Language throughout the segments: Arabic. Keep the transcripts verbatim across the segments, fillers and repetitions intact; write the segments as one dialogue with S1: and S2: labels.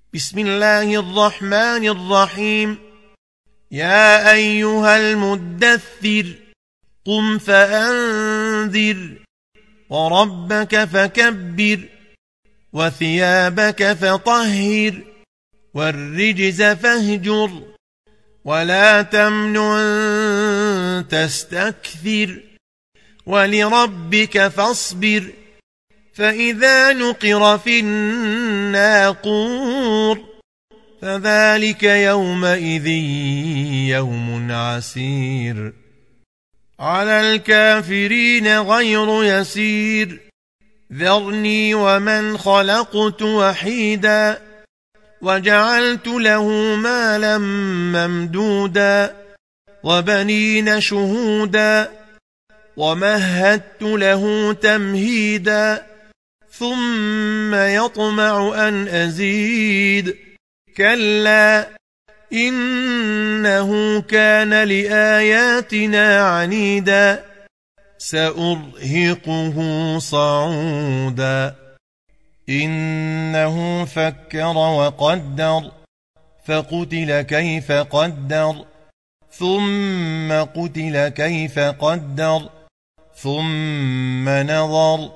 S1: بسم الله الرحمن الرحيم. يا أيها المدثر قم فأنذر وربك فكبر وثيابك فطهر والرجز فاهجر ولا تمنن تستكثر ولربك فاصبر فإذا نقر في الناقور فذلك يومئذ يوم عسير على الكافرين غير يسير. ذرني ومن خلقت وحيدا وجعلت له مالا ممدودا وبنين شهودا ومهدت له تمهيدا ثم يطمع أن أزيد كلا إنه كان لآياتنا عنيدا سأرهقه صعودا إنه فكر وقدر فقتل كيف قدر ثم قتل كيف قدر ثم نظر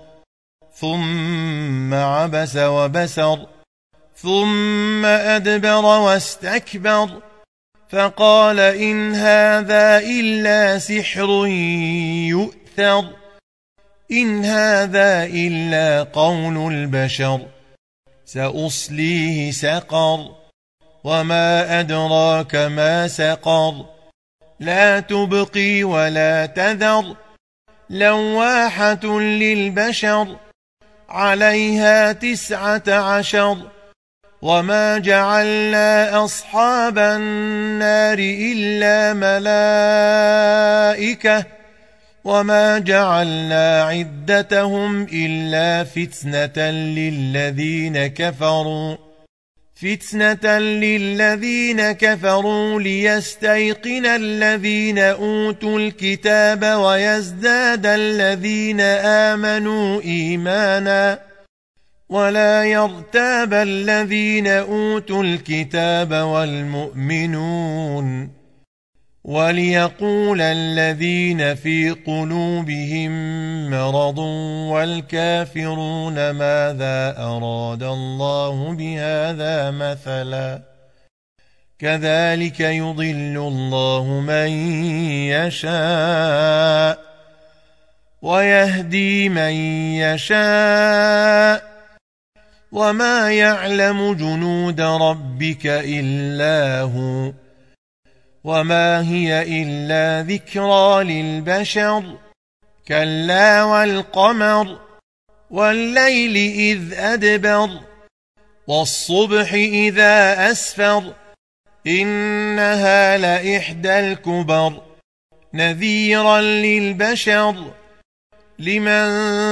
S1: ثم عبس وبسر ثم أدبر واستكبر فقال إن هذا إلا سحر يؤثر إن هذا إلا قول البشر سأصليه سقر وما أدراك ما سقر لا تبقي ولا تذر لواحة للبشر عليها تسعة عشر وما جعلنا أصحاب النار إلا ملائكة وما جعلنا عدتهم إلا فتنة للذين كفروا فتنة للذين كفروا ليستيقن الذين أوتوا الكتاب ويزداد الذين آمنوا إيمانا ولا يرتاب الذين أوتوا الكتاب والمؤمنون وليقول الذين في قلوبهم مرض والكافرون ماذا أراد الله بهذا مثلا كذلك يضل الله من يشاء ويهدي من يشاء وما يعلم جنود ربك إلا هو وما هي إلا ذكرى للبشر كلا والقمر والليل إذ أدبر والصبح إذا أسفر إنها لإحدى الكبر نذيرا للبشر لمن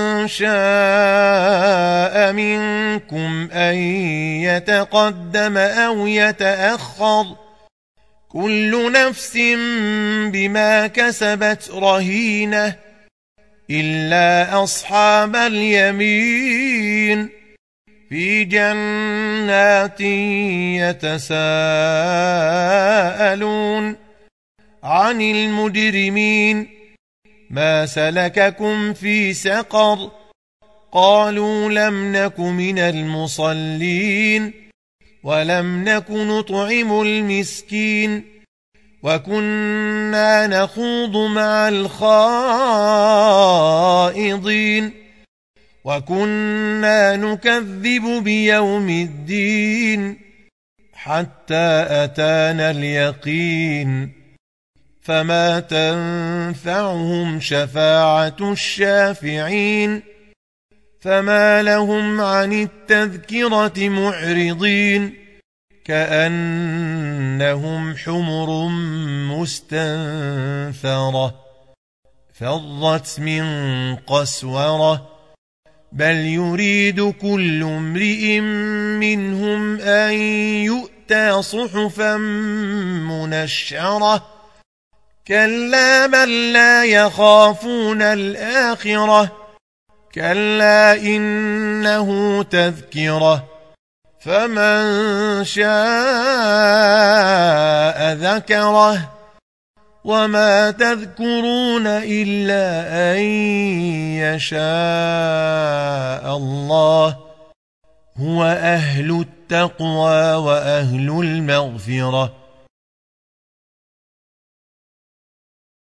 S1: شاء منكم أن يتقدم أو يتأخر كل نفس بما كسبت رهينة إلا أصحاب اليمين في جنات يتساءلون عن المجرمين ما سلككم في سقر قالوا لم نك من المصلين ولم نك نطعم المسكين وكنا نخوض مع الخائضين وكنا نكذب بيوم الدين حتى أتانا اليقين فما تنفعهم شفاعة الشافعين فما لهم عن التذكرة معرضين كأنهم حمر مستنفرة فرت من قسورة بل يريد كل امرئ منهم أن يؤتى صحفا منشرة كلا بل لا يخافون الآخرة كلا إنه تذكرة فمن شاء ذكره وما تذكرون إلا أن يشاء الله هو أهل التقوى وأهل المغفرة